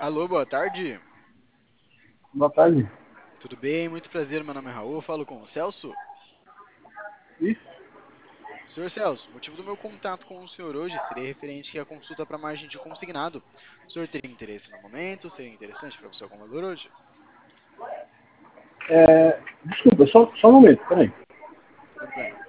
Alô, boa tarde. Boa tarde. Tudo bem? Muito prazer, meu nome é Raul, eu falo com o Celso. Isso? Senhor Celso, o motivo do meu contato com o senhor hoje seria referente à consulta para margem de consignado. O senhor teria interesse no momento? Seria interessante para você algum valor hoje? Desculpa, só um momento, peraí. Tudo bem.